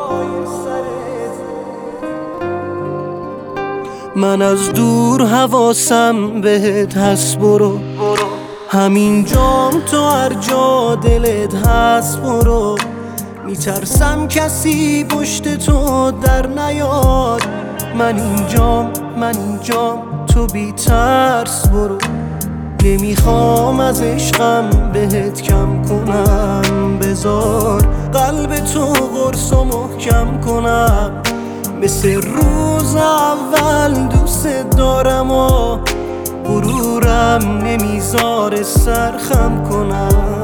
من از دور حواسم بهت هست، برو همین جام تو هر جا دلت هست برو. میترسم کسی پشت تو در نیاد، من اینجام تو بی ترس برو. نمیخوام از عشقم بهت کم کنم، بذار قلب تو قرص و محکم کنم. مثل روز اول دوست دارم و غرورم نمیذاره سرخم کنم.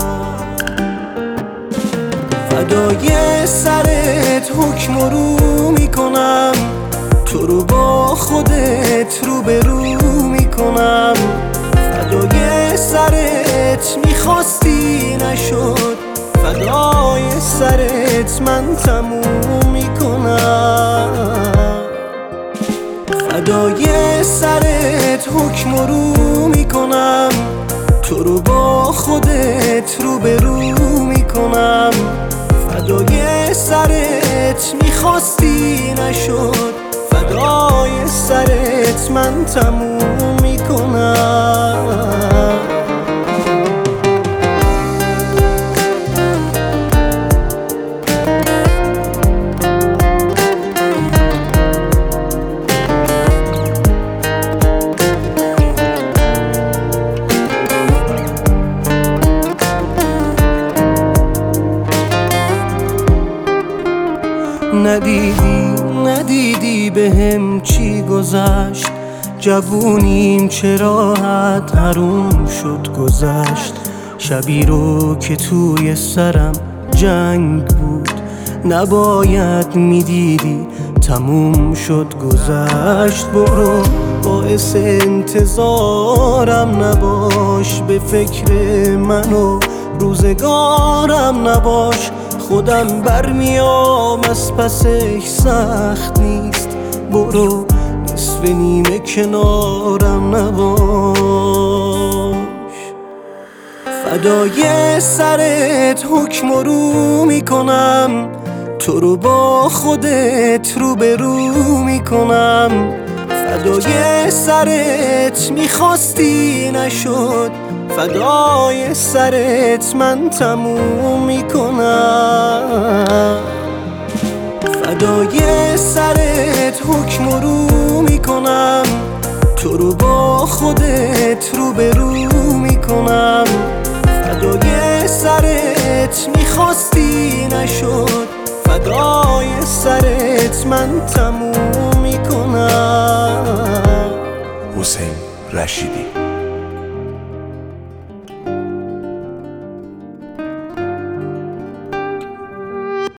فدای سرت حکم رو میکنم، تو رو با خودت روبرو میکنم. فدای سرت میخواستی نشد، فدای سرت من تموم میکنم. فدای سرت حکم رو میکنم، تو رو با خودت روبرو میکنم. فدای سرت میخواستی نشد، فدای سرت من تموم میکنم. ندیدی بهم چی گذشت، جوونیم چه راحت حروم شد گذشت. شبی رو که توی سرم جنگ بود، نباید میدیدی تموم شد گذشت. برو باعث انتظارم نباش، به فکر من و روزگارم نباش. خودم برمیام از پسش سخت نیست، برو نصف نیمه کنارم نباش. فدای سرت حکم رو میکنم، تو رو با خودت روبرو میکنم. فدای سرت میخواستی نشد، فدای سرت من تموم میکنم. فدای سرت حکم رو میکنم، تو رو با خودت روبرو میکنم. فدای سرت میخواستی نشد، فدای سرت من تموم میکنم. حسین رشیدی.